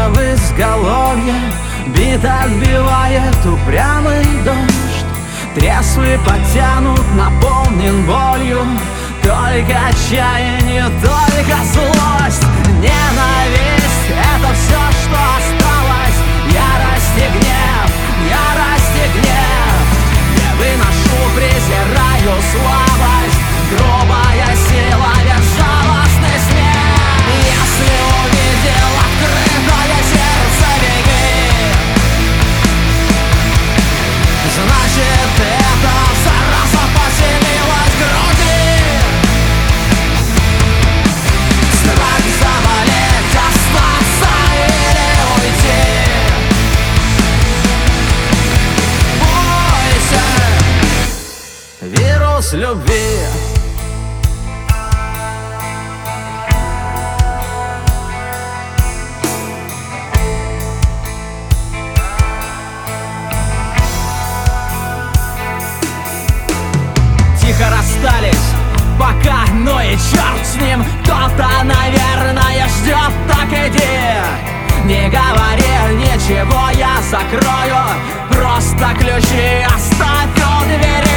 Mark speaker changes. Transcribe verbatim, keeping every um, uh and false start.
Speaker 1: в изголовье, бит отбивает упрямый дождь. Трезвый подтянут, наполнен болью, только отчаяние, только злость. Ненависть — это все, что осталось. Ярость и гнев, ярость и гнев. Не выношу, презираю слабость, грубая сила, безжалостный смех. Если увидел открытое сердце, беги. Значит, эта зараза поселилась в груди. Страх заболеть, остаться или уйти. Бойся, вирус любви. Тихо расстались, пока, ну и черт с ним. Кто-то, наверное, ждет, так иди. Не говори ничего, я закрою. Просто ключи оставь у двери.